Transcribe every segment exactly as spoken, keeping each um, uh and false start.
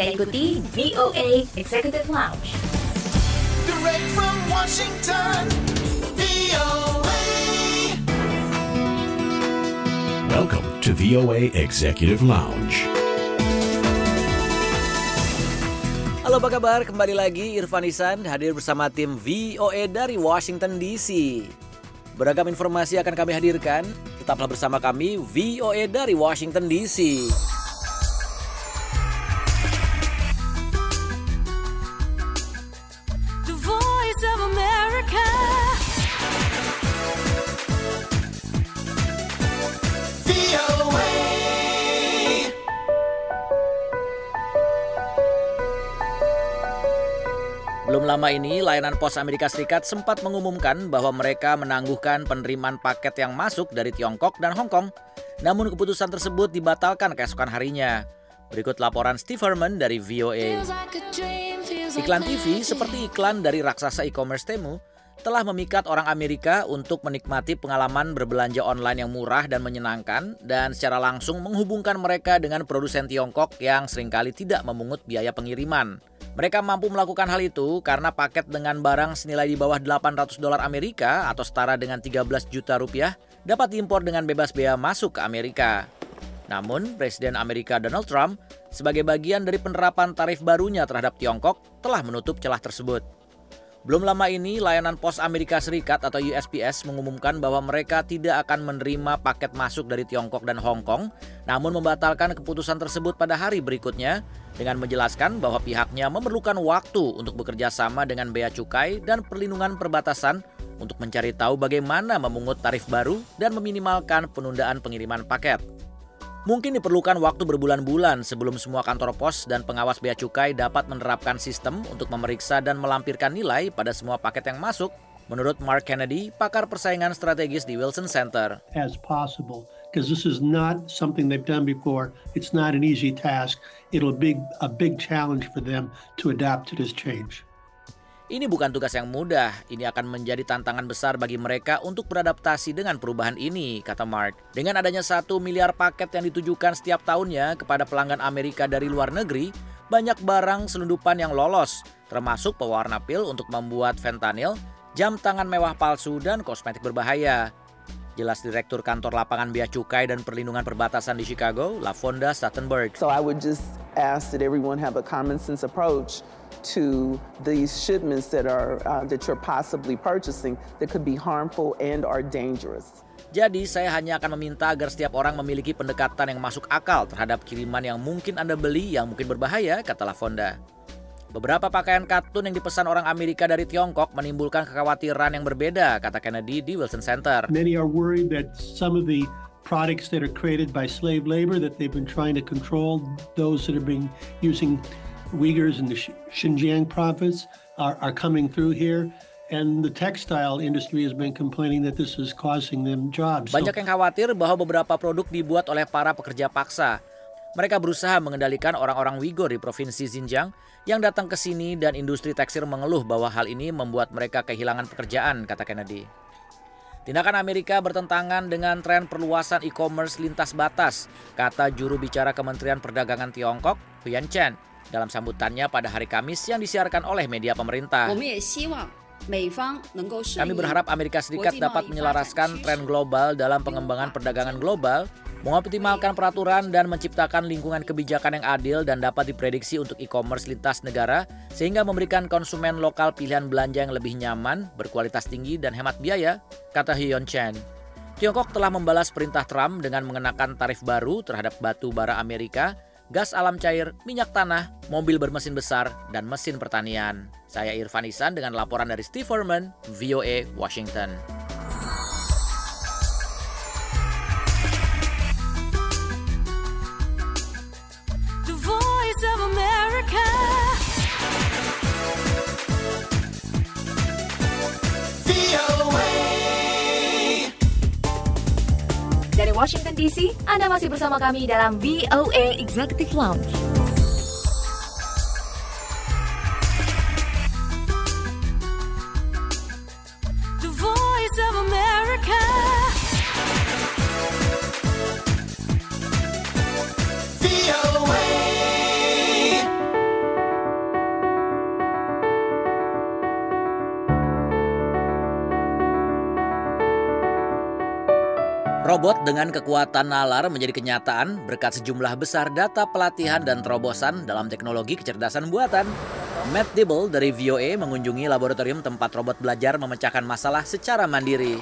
Anda ikuti V O A Executive Lounge. Direct from Washington, V O A. Welcome to V O A Executive Lounge. Halo, apa kabar? Kembali lagi Irfan Isan hadir bersama tim V O A dari Washington D C. Beragam informasi akan kami hadirkan. Tetaplah bersama kami V O A dari Washington D C. The Voice of America. V O A. Belum lama ini, layanan pos Amerika Serikat sempat mengumumkan bahwa mereka menangguhkan penerimaan paket yang masuk dari Tiongkok dan Hong Kong. Namun keputusan tersebut dibatalkan keesokan harinya. Berikut laporan Steve Herman dari V O A. Iklan T V seperti iklan dari raksasa e-commerce Temu telah memikat orang Amerika untuk menikmati pengalaman berbelanja online yang murah dan menyenangkan dan secara langsung menghubungkan mereka dengan produsen Tiongkok yang seringkali tidak memungut biaya pengiriman. Mereka mampu melakukan hal itu karena paket dengan barang senilai di bawah delapan ratus dolar Amerika atau setara dengan tiga belas juta rupiah dapat diimpor dengan bebas bea masuk ke Amerika. Namun, Presiden Amerika Donald Trump sebagai bagian dari penerapan tarif barunya terhadap Tiongkok telah menutup celah tersebut. Belum lama ini, layanan pos Amerika Serikat atau U S P S mengumumkan bahwa mereka tidak akan menerima paket masuk dari Tiongkok dan Hong Kong, namun membatalkan keputusan tersebut pada hari berikutnya dengan menjelaskan bahwa pihaknya memerlukan waktu untuk bekerja sama dengan bea cukai dan perlindungan perbatasan untuk mencari tahu bagaimana memungut tarif baru dan meminimalkan penundaan pengiriman paket. Mungkin diperlukan waktu berbulan-bulan sebelum semua kantor pos dan pengawas bea cukai dapat menerapkan sistem untuk memeriksa dan melampirkan nilai pada semua paket yang masuk, menurut Mark Kennedy, pakar persaingan strategis di Wilson Center. As possible, because this is not something they've done before. It's not an easy task. It'll be a big challenge for them to adapt to this change. Ini bukan tugas yang mudah, ini akan menjadi tantangan besar bagi mereka untuk beradaptasi dengan perubahan ini, kata Mark. Dengan adanya satu miliar paket yang ditujukan setiap tahunnya kepada pelanggan Amerika dari luar negeri, banyak barang selundupan yang lolos, termasuk pewarna pil untuk membuat fentanyl, jam tangan mewah palsu, dan kosmetik berbahaya. Jelas Direktur Kantor Lapangan Bea Cukai dan Perlindungan Perbatasan di Chicago, LaFonda Stuttenberg. So I would just ask that everyone have a common sense approach to these shipments that are uh, that you're possibly purchasing that could be harmful and are dangerous. Jadi saya hanya akan meminta agar setiap orang memiliki pendekatan yang masuk akal terhadap kiriman yang mungkin Anda beli yang mungkin berbahaya, kata LaFonda. Beberapa pakaian katun yang dipesan orang Amerika dari Tiongkok menimbulkan kekhawatiran yang berbeda, kata Kennedy di Wilson Center. Many are worried that some of the products that are created by slave labor that they've been trying to control, those that are being using Uyghurs and the Xinjiang province are, are coming through here. And the textile industry has been complaining that this is causing them jobs. Banyak yang khawatir bahwa beberapa produk dibuat oleh para pekerja paksa. Mereka berusaha mengendalikan orang-orang Uyghur di provinsi Xinjiang yang datang ke sini dan industri tekstil mengeluh bahwa hal ini membuat mereka kehilangan pekerjaan, kata Kennedy. Tindakan Amerika bertentangan dengan tren perluasan e-commerce lintas batas, kata juru bicara Kementerian Perdagangan Tiongkok, Huyan Chen, dalam sambutannya pada hari Kamis yang disiarkan oleh media pemerintah. Kami berharap Amerika Serikat dapat menyelaraskan tren global dalam pengembangan perdagangan global, mengoptimalkan peraturan dan menciptakan lingkungan kebijakan yang adil dan dapat diprediksi untuk e-commerce lintas negara sehingga memberikan konsumen lokal pilihan belanja yang lebih nyaman, berkualitas tinggi dan hemat biaya, kata Huyan Chen. Tiongkok telah membalas perintah Trump dengan mengenakan tarif baru terhadap batu bara Amerika, gas alam cair, minyak tanah, mobil bermesin besar, dan mesin pertanian. Saya Irfan Isan dengan laporan dari Steve Herman, V O A, Washington. The Voice of America. V O A. Dari Washington D C, Anda masih bersama kami dalam V O A Executive Lounge. The Voice of America. V O A. Robot dengan kekuatan nalar menjadi kenyataan berkat sejumlah besar data pelatihan dan terobosan dalam teknologi kecerdasan buatan. Matt Dibble dari V O A mengunjungi laboratorium tempat robot belajar memecahkan masalah secara mandiri.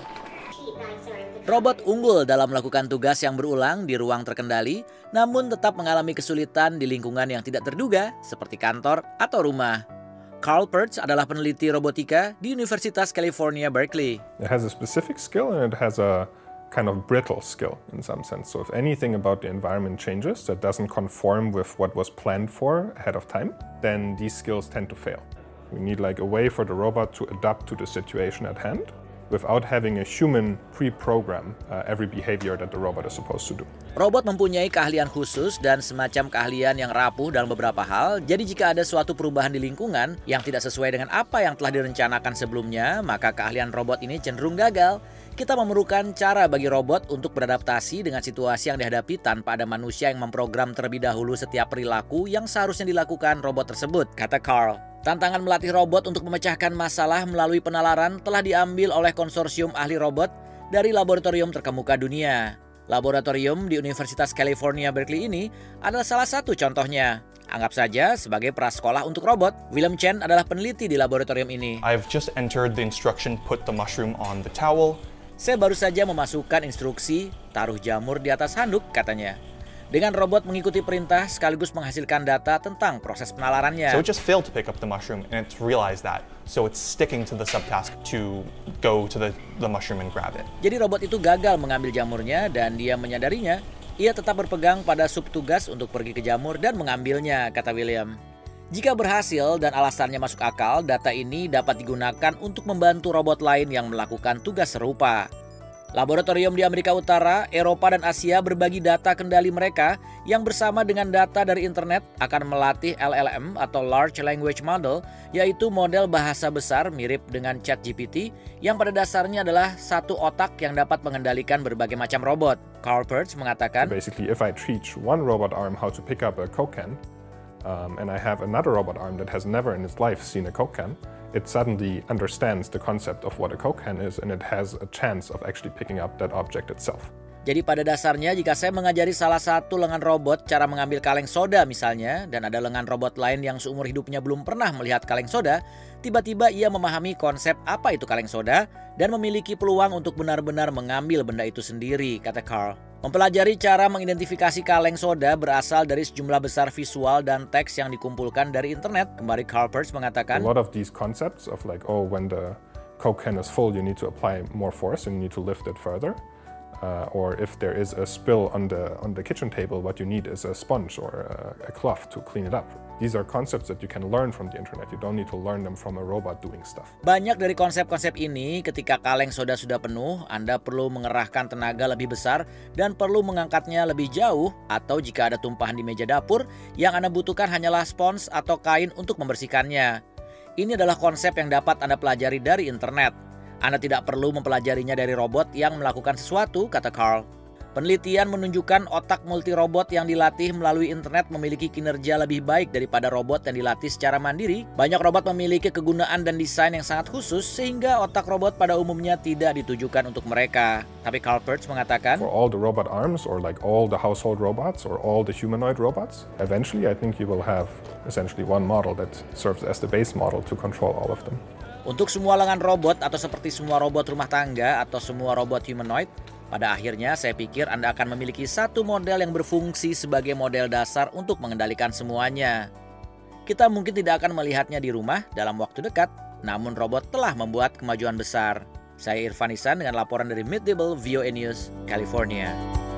Robot unggul dalam melakukan tugas yang berulang di ruang terkendali, namun tetap mengalami kesulitan di lingkungan yang tidak terduga, seperti kantor atau rumah. Carl Pertz adalah peneliti robotika di Universitas California, Berkeley. It has a specific skill and it has a kind of brittle skill in some sense. So if anything about the environment changes that doesn't conform with what was planned for ahead of time, then these skills tend to fail. We need like a way for the robot to adapt to the situation at hand without having a human pre-program uh, every behavior that the robot is supposed to do. Robot mempunyai keahlian khusus dan semacam keahlian yang rapuh dalam beberapa hal. Jadi jika ada suatu perubahan di lingkungan yang tidak sesuai dengan apa yang telah direncanakan sebelumnya, maka keahlian robot ini cenderung gagal. Kita memerlukan cara bagi robot untuk beradaptasi dengan situasi yang dihadapi tanpa ada manusia yang memprogram terlebih dahulu setiap perilaku yang seharusnya dilakukan robot tersebut, kata Carl. Tantangan melatih robot untuk memecahkan masalah melalui penalaran telah diambil oleh konsorsium ahli robot dari laboratorium terkemuka dunia. Laboratorium di Universitas California, Berkeley ini adalah salah satu contohnya. Anggap saja sebagai prasekolah untuk robot. William Chen adalah peneliti di laboratorium ini. I've just entered the instruction, put the mushroom on the towel. Saya baru saja memasukkan instruksi, taruh jamur di atas handuk, katanya. Dengan robot mengikuti perintah sekaligus menghasilkan data tentang proses penalarannya. So it just failed to pick up the mushroom and it's realized that. So it's sticking to the subtask to go to the, the mushroom and grab it. Jadi robot itu gagal mengambil jamurnya dan dia menyadarinya. Ia tetap berpegang pada subtugas untuk pergi ke jamur dan mengambilnya, kata William. Jika berhasil dan alasannya masuk akal, data ini dapat digunakan untuk membantu robot lain yang melakukan tugas serupa. Laboratorium di Amerika Utara, Eropa, dan Asia berbagi data kendali mereka yang bersama dengan data dari internet akan melatih L L M atau Large Language Model, yaitu model bahasa besar mirip dengan ChatGPT yang pada dasarnya adalah satu otak yang dapat mengendalikan berbagai macam robot. Carl Pertz mengatakan, Basically, if I teach one robot arm how to pick up a Coke can, um, and I have another robot arm that has never in its life seen a Coke can, it suddenly understands the concept of what a Coke can is and it has a chance of actually picking up that object itself. Jadi pada dasarnya jika saya mengajari salah satu lengan robot cara mengambil kaleng soda misalnya, dan ada lengan robot lain yang seumur hidupnya belum pernah melihat kaleng soda, tiba-tiba ia memahami konsep apa itu kaleng soda dan memiliki peluang untuk benar-benar mengambil benda itu sendiri, kata Carl. Mempelajari cara mengidentifikasi kaleng soda berasal dari sejumlah besar visual dan teks yang dikumpulkan dari internet. Kembali Carl Pertz mengatakan, A lot of these concepts of like, oh, when the Coke can is full, you need to apply more force and you need to lift it further. Uh, or if there is a spill on the on the kitchen table, what you need is a sponge or a, a cloth to clean it up. These are concepts that you can learn from the internet. You don't need to learn them from a robot doing stuff. Banyak dari konsep-konsep ini, ketika kaleng soda sudah penuh, Anda perlu mengerahkan tenaga lebih besar dan perlu mengangkatnya lebih jauh, atau jika ada tumpahan di meja dapur, yang Anda butuhkan hanyalah spons atau kain untuk membersihkannya. Ini adalah konsep yang dapat Anda pelajari dari internet. Anda tidak perlu mempelajarinya dari robot yang melakukan sesuatu, kata Carl. Penelitian menunjukkan otak multirobot yang dilatih melalui internet memiliki kinerja lebih baik daripada robot yang dilatih secara mandiri. Banyak robot memiliki kegunaan dan desain yang sangat khusus sehingga otak robot pada umumnya tidak ditujukan untuk mereka. Tapi Carl Pertz mengatakan, For all the robot arms or like all the household robots or all the humanoid robots, eventually I think you will have essentially one model that serves as the base model to control all of them. Untuk semua lengan robot atau seperti semua robot rumah tangga atau semua robot humanoid, pada akhirnya saya pikir Anda akan memiliki satu model yang berfungsi sebagai model dasar untuk mengendalikan semuanya. Kita mungkin tidak akan melihatnya di rumah dalam waktu dekat, namun robot telah membuat kemajuan besar. Saya Irfan Isan dengan laporan dari Matt Dibble, V O A News, California.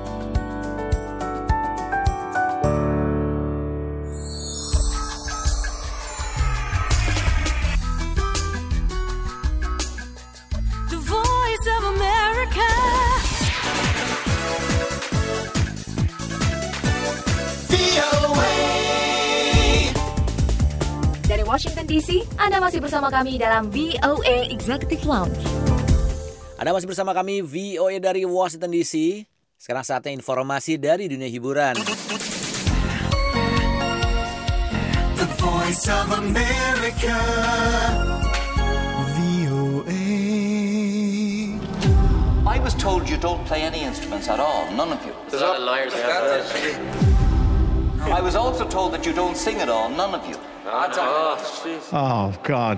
The voice of America. Dari Washington D C, Anda masih bersama kami dalam V O A Executive Lounge. Anda masih bersama kami V O A dari Washington D C. Sekarang saatnya informasi dari dunia hiburan. The voice of America. V O A. I'm was told you don't play any instruments at all, none of you. There's a lot of liars out there. I was also told that you don't sing at all, none of you. Oh, oh God.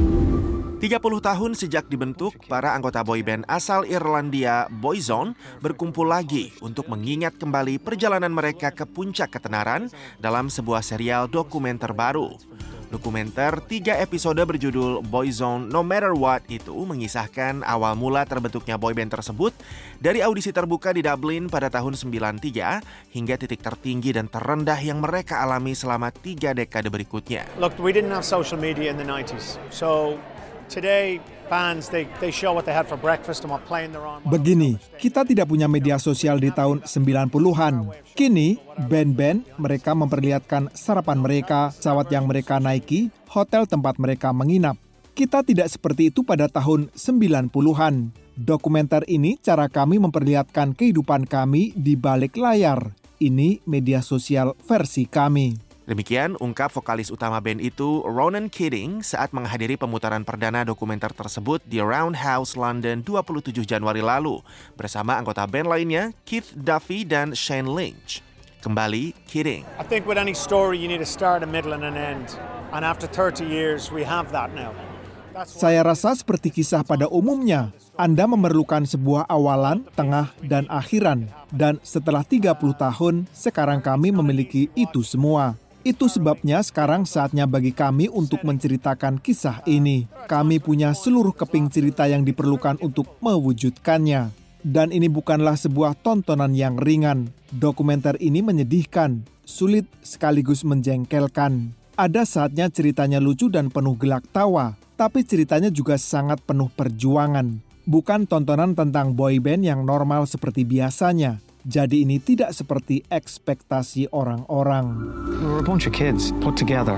tiga puluh tahun sejak dibentuk, para anggota boyband asal Irlandia Boyzone berkumpul lagi untuk mengingat kembali perjalanan mereka ke puncak ketenaran dalam sebuah serial dokumenter baru. Dokumenter tiga episode berjudul Boyzone No Matter What itu mengisahkan awal mula terbentuknya boyband tersebut dari audisi terbuka di Dublin pada tahun sembilan puluh tiga hingga titik tertinggi dan terendah yang mereka alami selama tiga dekade berikutnya. Look, we didn't have social media in the nineties, so today bands they they show what they had for breakfast and what plane they're on. Begini, kita tidak punya media sosial di tahun sembilan puluhan. Kini, band-band mereka memperlihatkan sarapan mereka, pesawat yang mereka naiki, hotel tempat mereka menginap. Kita tidak seperti itu pada tahun sembilan puluhan. Dokumenter ini cara kami memperlihatkan kehidupan kami di balik layar. Ini media sosial versi kami. Demikian ungkap vokalis utama band itu, Ronan Keating, saat menghadiri pemutaran perdana dokumenter tersebut di Roundhouse London dua puluh tujuh Januari lalu, bersama anggota band lainnya, Keith Duffy dan Shane Lynch. Kembali, Keating. I think with any story you need a start, a middle and an end. And after thirty years we have that now. Saya rasa seperti kisah pada umumnya, Anda memerlukan sebuah awalan, tengah, dan akhiran. Dan setelah tiga puluh tahun, sekarang kami memiliki itu semua. Itu sebabnya sekarang saatnya bagi kami untuk menceritakan kisah ini. Kami punya seluruh keping cerita yang diperlukan untuk mewujudkannya. Dan ini bukanlah sebuah tontonan yang ringan. Dokumenter ini menyedihkan, sulit sekaligus menjengkelkan. Ada saatnya ceritanya lucu dan penuh gelak tawa, tapi ceritanya juga sangat penuh perjuangan. Bukan tontonan tentang boyband yang normal seperti biasanya. Jadi ini tidak seperti ekspektasi orang-orang. We were a bunch of kids put together.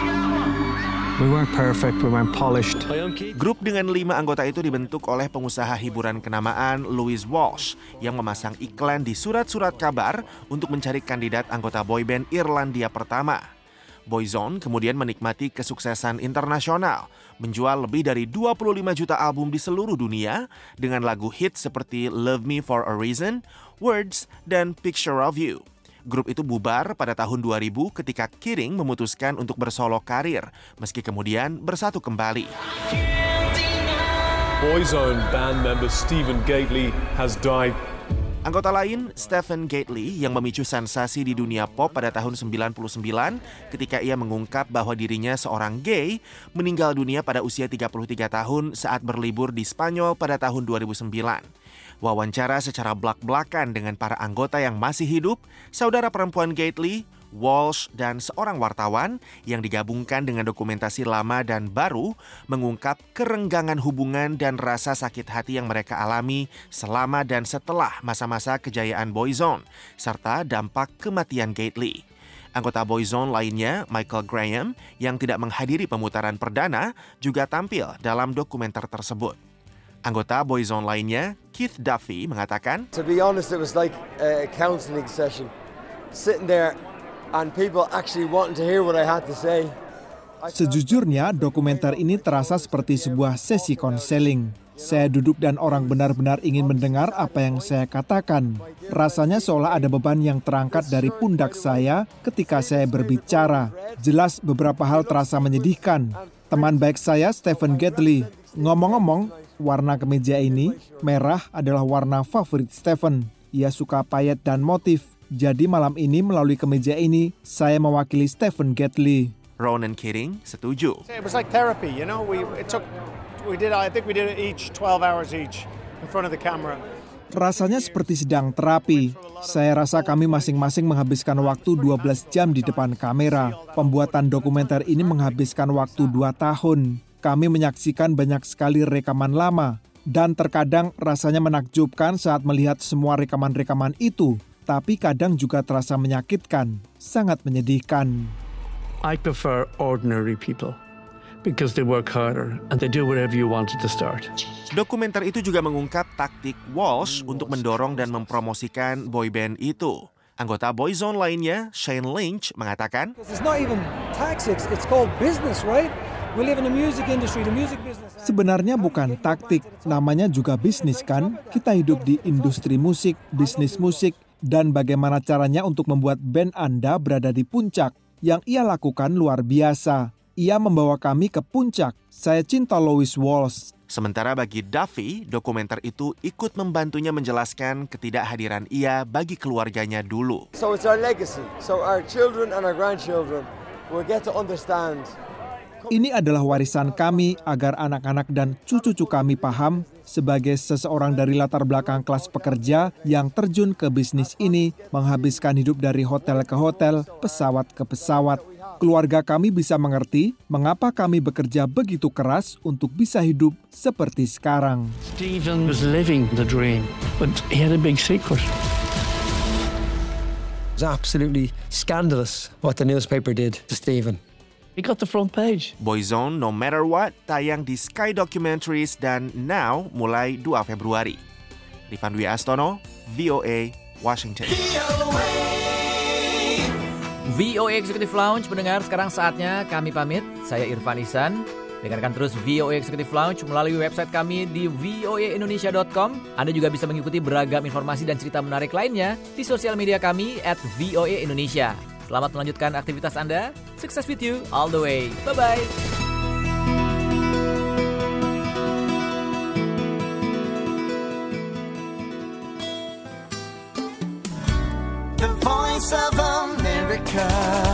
We weren't perfect, we weren't polished. Grup dengan lima anggota itu dibentuk oleh pengusaha hiburan kenamaan Louis Walsh yang memasang iklan di surat-surat kabar untuk mencari kandidat anggota boyband Irlandia pertama. Boyzone kemudian menikmati kesuksesan internasional, menjual lebih dari dua puluh lima juta album di seluruh dunia dengan lagu hit seperti Love Me For A Reason, Words, dan Picture of You. Grup itu bubar pada tahun dua ribu ketika Keating memutuskan untuk bersolo karir, meski kemudian bersatu kembali. Boyzone band member Stephen Gately has died. Anggota lain, Stephen Gately, yang memicu sensasi di dunia pop pada tahun sembilan puluh sembilan ketika ia mengungkap bahwa dirinya seorang gay, meninggal dunia pada usia tiga puluh tiga tahun saat berlibur di Spanyol pada tahun dua ribu sembilan. Wawancara secara blak-blakan dengan para anggota yang masih hidup, saudara perempuan Gately, Walsh, dan seorang wartawan yang digabungkan dengan dokumentasi lama dan baru mengungkap kerenggangan hubungan dan rasa sakit hati yang mereka alami selama dan setelah masa-masa kejayaan Boyzone, serta dampak kematian Gately. Anggota Boyzone lainnya, Michael Graham, yang tidak menghadiri pemutaran perdana, juga tampil dalam dokumenter tersebut. Anggota Boyzone lainnya, Keith Duffy, mengatakan, To be honest, it was like a counseling session. Sitting there and people actually wanting to hear what I had to say. Sejujurnya, dokumenter ini terasa seperti sebuah sesi konseling. Saya duduk dan orang benar-benar ingin mendengar apa yang saya katakan. Rasanya seolah ada beban yang terangkat dari pundak saya ketika saya berbicara. Jelas beberapa hal terasa menyedihkan. Teman baik saya, Stephen Gately. Ngomong-ngomong, warna kemeja ini, merah adalah warna favorit Stephen. Ia suka payet dan motif. Jadi malam ini melalui kemeja ini, saya mewakili Stephen Gately. Ronan Keating setuju. It was like therapy, you know. We it took we did I think we did it each twelve hours each in front of the camera. Rasanya seperti sedang terapi. Saya rasa kami masing-masing menghabiskan waktu dua belas jam di depan kamera. Pembuatan dokumenter ini menghabiskan waktu dua tahun. Kami menyaksikan banyak sekali rekaman lama. Dan terkadang rasanya menakjubkan saat melihat semua rekaman-rekaman itu. Tapi kadang juga terasa menyakitkan, sangat menyedihkan. I prefer ordinary people because they work harder and they do whatever you wanted to start. Dokumenter itu juga mengungkap taktik Walsh untuk mendorong dan mempromosikan boyband itu. Anggota Boyzone lainnya, Shane Lynch, mengatakan, It's not even tactics, it's called business, right? We live in the music industry, the music business. Sebenarnya bukan taktik, namanya juga bisnis kan? Kita hidup di industri musik, bisnis musik, dan bagaimana caranya untuk membuat band Anda berada di puncak. Yang ia lakukan luar biasa. Ia membawa kami ke puncak. Saya cinta Louis Walsh. Sementara bagi Duffy, dokumenter itu ikut membantunya menjelaskan ketidakhadiran ia bagi keluarganya dulu. So it's our legacy. So our children and our grandchildren will get to understand. Ini adalah warisan kami agar anak-anak dan cucu-cucu kami paham sebagai seseorang dari latar belakang kelas pekerja yang terjun ke bisnis ini, menghabiskan hidup dari hotel ke hotel, pesawat ke pesawat. Keluarga kami bisa mengerti mengapa kami bekerja begitu keras untuk bisa hidup seperti sekarang. Stephen was living the dream, but he had a big secret. It was absolutely scandalous what the newspaper did to Stephen. He got the front page. Boyzone No Matter What tayang di Sky Documentaries dan Now mulai dua Februari. Rifan Dwi Astono, V O A, Washington. V O A Executive Lounge mendengar, sekarang saatnya kami pamit. Saya Irfan Ihsan. Dengarkan terus V O A Executive Lounge melalui website kami di v o a indonesia dot com. Anda juga bisa mengikuti beragam informasi dan cerita menarik lainnya di sosial media kami at V O A Indonesia. Selamat melanjutkan aktivitas Anda. Success with you all the way. Bye-bye. The Voice of America.